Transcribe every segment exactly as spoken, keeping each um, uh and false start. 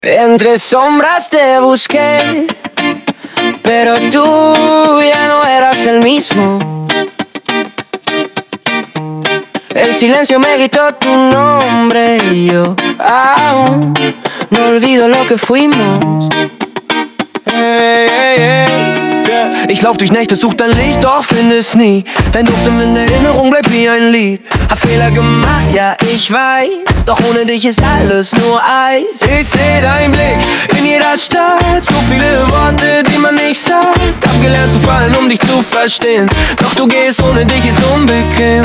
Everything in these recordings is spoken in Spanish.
Entre sombras te busqué, pero tú ya no eras el mismo. El silencio me gritó tu nombre y yo aún no olvido lo que fuimos. Hey, hey, hey. Ich lauf durch Nächte, such dein Licht, doch find es nie. Dein Duft in der Erinnerung bleibt wie ein Lied. Hab Fehler gemacht, ja ich weiß, doch ohne dich ist alles nur Eis. Ich seh deinen Blick in jeder Stadt, so viele Worte, die man nicht sagt. Hab gelernt zu fallen, um dich zu verstehen, doch du gehst, ohne dich ist unbequem.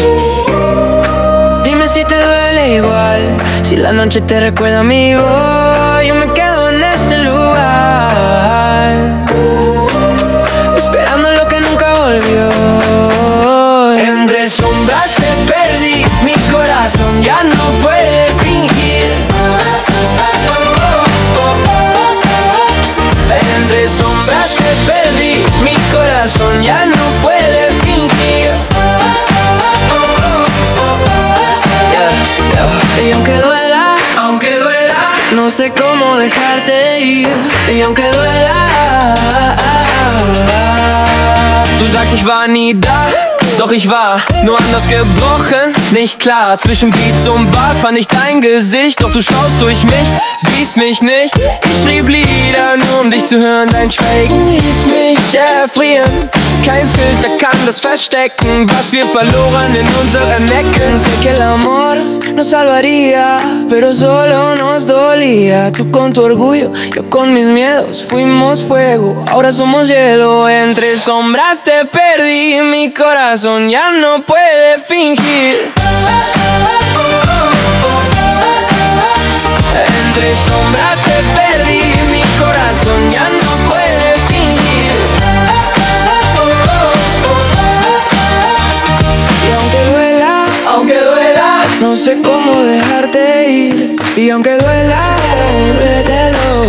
Dime si te duele igual, si la noche te recuerda a mi voz. Yo me quedo en este lugar, esperando lo que nunca volvió. Entre sombras te perdí, mi corazón ya no puede fingir. Entre sombras te perdí, mi corazón ya no puede fingir. Y aunque duela, aunque duela, no sé cómo dejarte ir. Y aunque duela, du sagst, ich war nie da, doch ich war nur anders gebrochen, nicht klar. Zwischen Beats und Bars fand ich dein Gesicht, doch du schaust durch mich, siehst mich nicht. Ich schrieb Lieder nur um dich zu hören, dein Schweigen ließ mich erfrieren. Kein Filter kann das verstecken, was wir verloren in unseren Ecken. Sé que el amor nos salvaría, pero solo nos dolía. Tú con tu orgullo, yo con mis miedos, fuimos fuego, ahora somos hielo. Entre sombras te perdí, mi corazón ya no puede fingir. Entre sombras te perdí, mi corazón ya no puede fingir. Y aunque duela, aunque duela, no sé cómo dejarte ir. Y aunque duela, duélelo.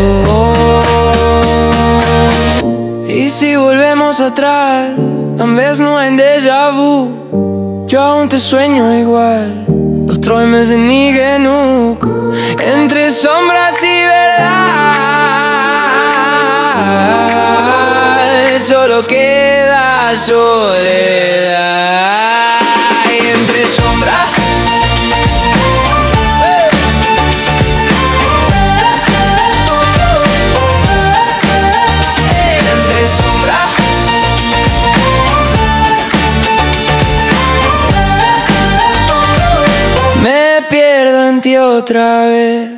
Y si volvemos atrás, tal vez no hay déjà vu. Yo aún te sueño igual, los träumen sind nie genug. Entre sombras y verdad, solo queda soledad. Y entre sombras, entre sombras, me pierdo en ti otra vez.